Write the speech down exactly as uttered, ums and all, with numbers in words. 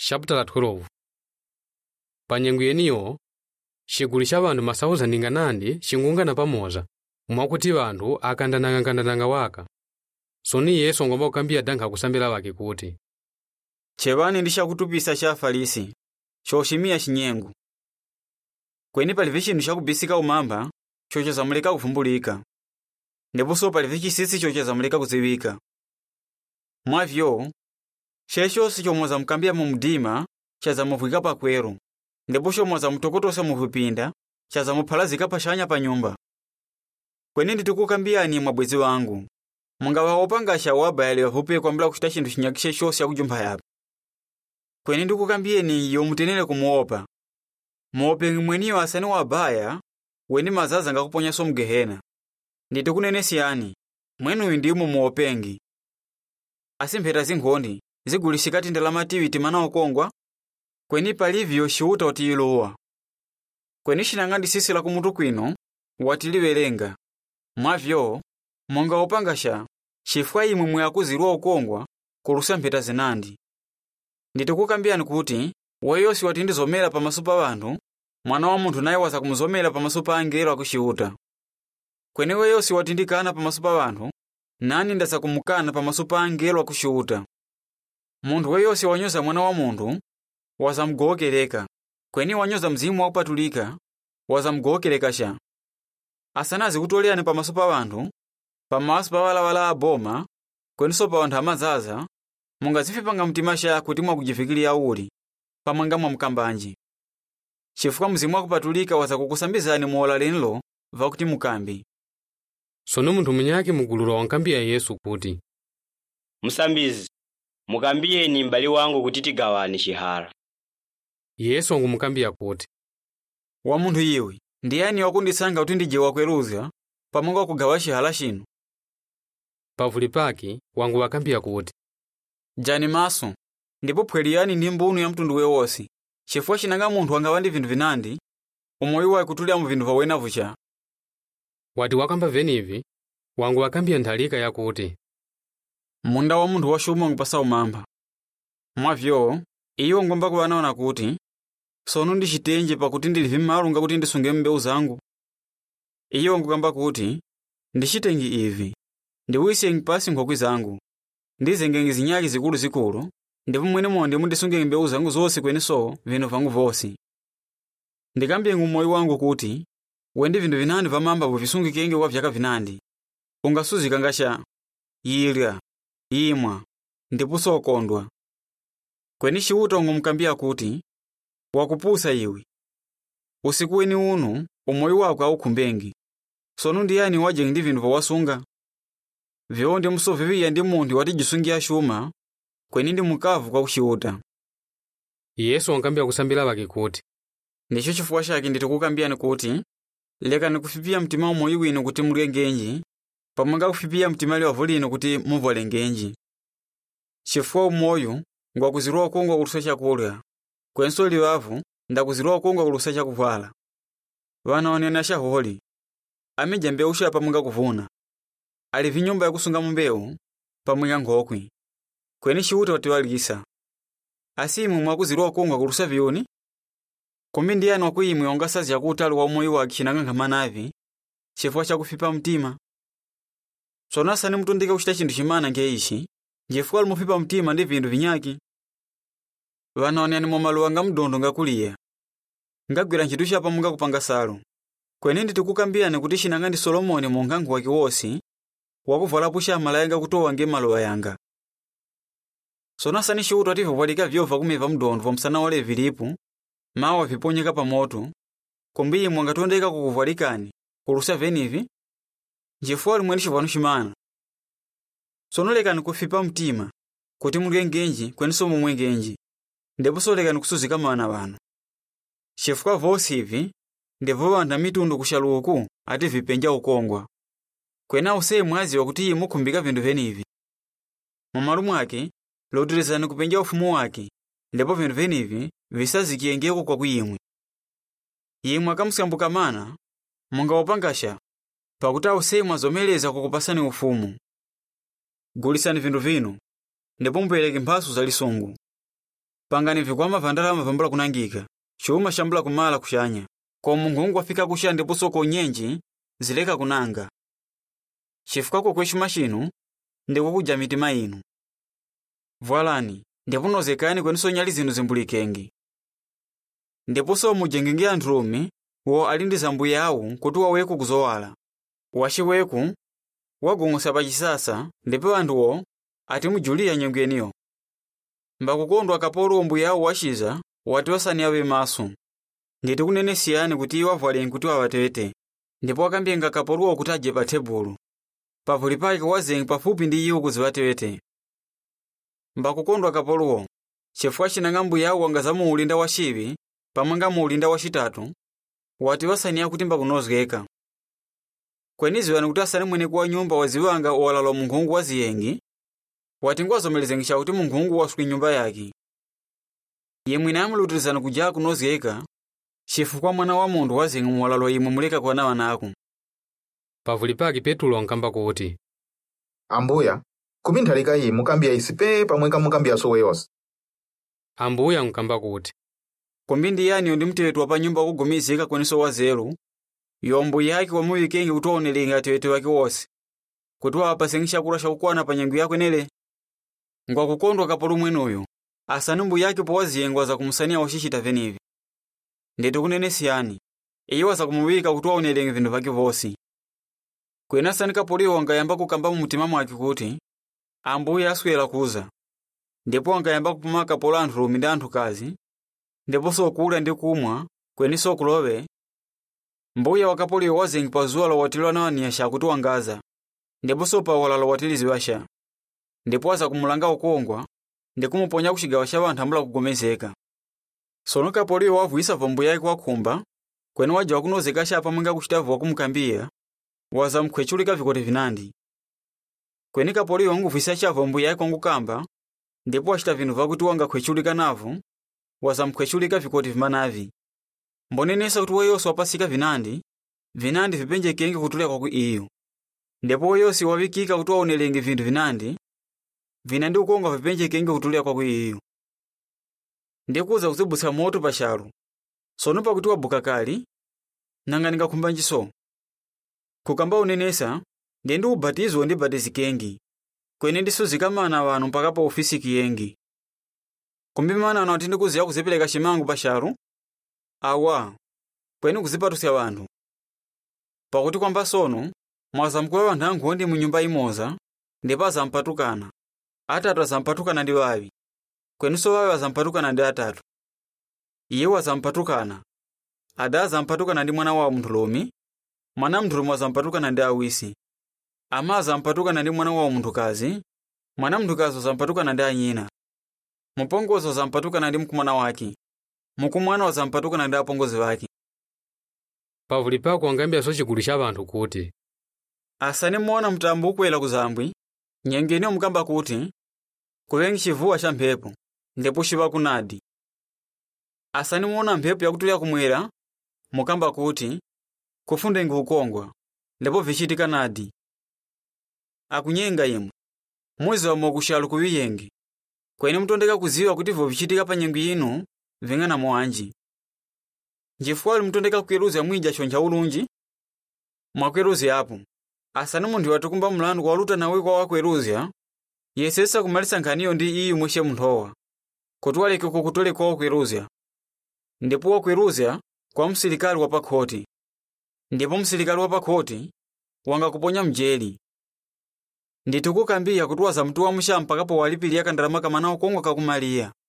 chapter twelve. Pa nyengo yeniyo chigulu cha bantu masauza ndinganandi chingungana pamoza mwakuti bantu akandananga-kandananga waka. Soni Yesu ngomba kukambia dankha kusambira wake kuti chewani ndishakutupisa cha Afarisi choshimiya chinyengo. Kweni palibe chinthu chakubisika umamba chochezamuleka kuvumbulika, ndiponso palibe chisisi chochezamuleka kudziwika. Mwavyo chechonse chomwe mukambira mu mdima chazamuvwika pakwero, ndipo chomwe mutokotosa muvipinda chazamuphalazika pashanya pa nyumba. Kweni nditikukambirani mwabwezi wangu, mungawaopanga wabale wavupe kwambira kuchita chinthu chinyakishe chonse yakujumba yapa. Kweni ndikukambireni iyo mutenere kumuopa. Muope mweniyo asani wabaya weni mazaza ngakuponyaso mgehena. Nditikunenetsani mwenuyu ndimo muopengi. Asimphera zinkhoni zigulisikati ndalama tiwiti mana okongwa, kweni palivyo chiuta utiyilowa. Kweni chinang'andi sisi la kumutu kwino watiliwelenga. Mwavyo monga opangasha chifukwa imwe mwakuzirwa okongwa kulusa mpheta zinandi. Nditikukambirani kuti weyonse wati ndizomera pamaso pa bantu, mwana wa munthu naye waza kumuzomera pamaso pa angelo akuchiuta. Kweni weyonse wati ndikana pamaso pa bantu, nani ndaza kumukana pamaso pa angelo akuchiuta. Munthu weyonse wanyoza mwana wa munthu waza mgowokereka, kweni wanyoza mzimu wakupatulika waza mgowokereka sha. Asanazi kutolerani pamaso pa bantu, pamaso pa walawala aboma, kweninso pa anthu amazaza, mungazifipanga mtima sha kuti mwakujifikirira uli pamwanga mwa mkambanji. Chifukwa mzimu wakupatulika waza kukusambizani muola lenlo vakuti mukambi. Sono munthu munyake mugulula wankambiya Yesu kuti Msambizi, mukambiyeni m'bale wangu kuti tigawane chihara. Yesu angumukambiya kuti wa munthu iwe ndiyani wakunditsanga kuti ndije wakweruza pamwanga kugawa chihara chino. Pavuli pake wangu wakambiya kuti jani maso ndipo phweriyani ndi mbunu ya mtundu wewonse, chifukwa chinanga munthu angawa ndi vinthu vinandi umoyo wake kutulira mu vinthu vawena vucha. Wati wakamba venivi wangu wakambiya nthalika yakuti munda wa munthu wachuma ngupasa umamba. Mwavyo iyo ngomba kuwanaona kuti sono ndichitenje pakuti ndilivi m'malo ngakuti ndisunge mbewu zangu. Iyo ngukamba kuti ndichitengi ivi ndiwise ngipasi nkhokwe zangu, ndizenge zinyali zikulu zikulu, ndipo mwene monde mundisunge mbewu zangu zonse kweninso vinthu vangu vonse. Ndikambiye ngumoyo wangu kuti wendi vinthu vinandi vamamba vuvisungikenge kwa vyaka vinandi, ungasuzika ngasha yilya imwa ndiponso okondwa. Kweni chiuta ngumukambiya kuti wakupusa iwe. Usiku weni uno umoyo wako aukhumbengi, sono ndiyani waje ndi vinthu vawasunga. Vyo ndi musoviviya ndi munthu wati jisungiya shuma, kweni ndi mukavu kwa kuchiuta. Yesu wankambiya kusambira wake kuti ndicho chifukwa chake nditikukambiyani kuti lekani kufipiya mtima umoyo wino kuti mulye ngenji, pamwanga kufipiya mtima liwavu lino kuti muvole ngenji. Chifukwa umoyo ngwakuzirwa okongwa kulusa chakulya, kwenso liwavu ndakuzirwa okongwa kulusa chakuvala. Vana wanena shaholi amija mbewu sha pamwanga kuvuna, alivi nyumba yakusunga mbewu pamwanga nkhokwe, kweni chiuta watiwalisa. Asimu mwakuzirwa okongwa kulusa viyuni, kumi ndiyani wakuyimwe wangasazi yakutali wa umoyo wake chinanga nkhamanavi chifukwa chakufipa mtima. Tsono asani mutundika kuchita chinthu chimana ngeishi chifukwa limufipa mtima ndi vinthu vinyaki. Vana wanena mwamaluwa nga mdondo ngakuliya ngagwira ntchito cha pamwanga kupanga salo, kweni nditikukambirani kuti chinanga ndi Solomoni munkhankho wake wonse wakuvalapo cha malayanga kutowa nge maluwa yanga. Tsono asani chiuta ativopalika vyova kumeva mdondo vamsana wale vilipo mawa viponyeka pa moto, kumbiyi mwangatondeka kukuvalikani kulusa venivi chifukwa limweni chivanu chimana. Tsono lekani kufipa mtima kuti mulye ngenji kweninso mumwe ngenji, ndiponso lekani kusuzika mana vanu. Chifukwa vonse ivi ndivo vanthu mitundu kushaluku ati vipenja ukongwa, kweni awuse mwaziwa kuti iye mukhumbika vinthu venivi. Mumalu mwake loterezani kupenja ufumu wake, ndipo vinthu venivi visazikiyengeko kwa kuyimwe. Yimwe akamusambuka mana mungawopangasha pakuti awuse mwazomeleza kukupasani ufumu. Gulisani vinthu vino ndipo mupereke mphatso za lisungu. pangani vikwama va ndalama vambula kunangika, chuma shambula kumala kushanya, koma nkhungu afika kusha ndiponso konyenji zileka kunanga. Chifukwa kwe chuma chinu ndikukuja mitima inu. Vwalani, ndipo nozekani kweninso nyali zinu zimbulikengi. Ndiponso mujengenge anthu omwe wo ali ndi zambuya awo kuti waweku kuzowala. Wachiweku wagong'osa pachisasa ndipo anthuwo ati mujuliya nyengo yeniyo. Mbakukondwa kapolo mbuya awo wachiza wati wasani awe maso. Nditi kunene siyani kuti iwo avwale kuti awatete, ndipo wakambiyenga kapolowo kuti adye pa tebulo. Pavuli pake wazengi pafupi ndi iwo kuziwatewete. Mbakukondwa kapolowo, chifukwa chinanga mbuya awo wangazamu ulinda wa chiwi pamanga mu ulinda wachitatu, wati wasaniya kuti mbakunozgeka. Kweniziwani kuti asani mwene kwa nyumba waziwanga owalalo munkhungu wa ziyengi, wati ngwazomelezengisa kuti munkhungu waswi nyumba yake. Ye mwene amulutirizana kuja kunozgeka, chifukwa mwana wa munthu wazengi muwalalo imwe muleka kuwana wanako. Pavuli pake Petulo ankamba kuti, Ambuya, kupinthalika iyi mukambiya isipe pamweka mukambiya sowe yonse. Ambuya ankamba kuti, Kombindi yani ndi mtewetu wa pa nyumba kugumizika kweninso wazelu, yombo yake wamuwikengi kuti waonelenga atewete wake wose, kuti wapasengisha kula shakukwana pa nyengo yako nele. Ngwakukondwa kapolo mwenoyo, asani mbu yake po waziyengwa za kumusania washishita venivi. Ndeti kunene siyani, iyo waza kumuwika kuti waonelenga vindu vake vosi. Kwena asani kapoliyo wangayamba kukamba mu mutima mwake kuti, Ambuya aswera kuza. Ndipo wangayamba kupuma kapolo anthu lumi ndi anthu kazi, ndiponso kula ndi kumwa, kweninso kulowe. Mbuya wakapoliyo wazengi pa zuwa lowatilwa nawaniya kuti wangaza, ndiponso pa walalo watiliziwasha. Ndipo waza kumulanga ukongwa, ndi kumuponya kuchigawa cha wanthu ambula kugomezeka. Sono kapoliyo wavuyisa vombo yake wakhumba, kwene waja wakunozekasha pamwenga kuchitavu wakumukambiya, waza mkhwechulika vikoti vinandi. Kweni kapoliyo wanguvuyisa cha vombo yake wangukamba, ndipo wachita vindu vakuti wanga khwechulika navo, waza mkhwechulika vikoti vimanavi. Mbonenesa kuti woyonso wapasika vinandi, vinandi vipenjekengi kutulya kwa iyo. Ndipo woyonsi wavikika kuti waonelenge vindu vinandi, vinandi ukongwa vipenjekengi kutulya kwa iyo. Ndikuza kuzibutsa moto pashalo, sono pakuti wabuka kali, nanga ningakhumba njiso. Kukamba unenesa, ndi ubatizo ndi batizikengi, kweni ndisuzikamana wanu mpaka pa ofisi kiyengi. Kumbimana wana watindi kuziya kuzipeleka shimangu pashalo, awa, kweni kuzipatusya wanthu. Pakuti kwamba sono, mwaza mkuwa wanthu ankhondi mu nyumba imoza, ndipo azampatukana. Atatu azampatukana ndi wawi, kweninso wawi azampatukana ndi atatu. Iye wazampatukana, ada azampatukana ndi mwana wa munthu lomi, mwana munthu lomi azampatukana ndi awisi. Ama azampatukana ndi mwana wa munthu kazi, mwana munthu kazi azampatukana ndi anyina. Mupongozi azampatukana ndi mkumwana wake, mukumwana azampatukana ndi apongozi wake. Pavuli pako wangambiya chikulu cha wanthu kuti, asani muona mtambo ukwela kuzambwi, nyengeni omukamba kuti, kuwengi chivuwa cha mphepo, ndipo shiva kunadi. Asani muona mphepo yakutulya kumwera, mukamba kuti, kufundengi ukongwa, ndipo vichitika nadi. Akunyenga imwe, muzi wa mokushalu kuwiyengi, kweni mutondeka kuziwa kuti vo vichitika pa nyengo ino, vingana mwanji. Njifukwa ali mutondeka kukweruza mwija chonja ulunji, mwakweruza apo. Asani munthu watukumba mlandu kwa waluta nawe kwa wakweruza, yesesa kumalisa nkhaniyo ndi iyo mweshe munthowa, kuti waleke kukutole kwa wakweruza. Ndipo wakweruza kwa msilikali wa pakhoti. Ndipo msilikali wa pakhoti, wanga kuponya mjeli. Nditukukambiya kuti waza mtu wa msha mpaka po walipili yaka ndalama kamana ukongwa kakumaliya.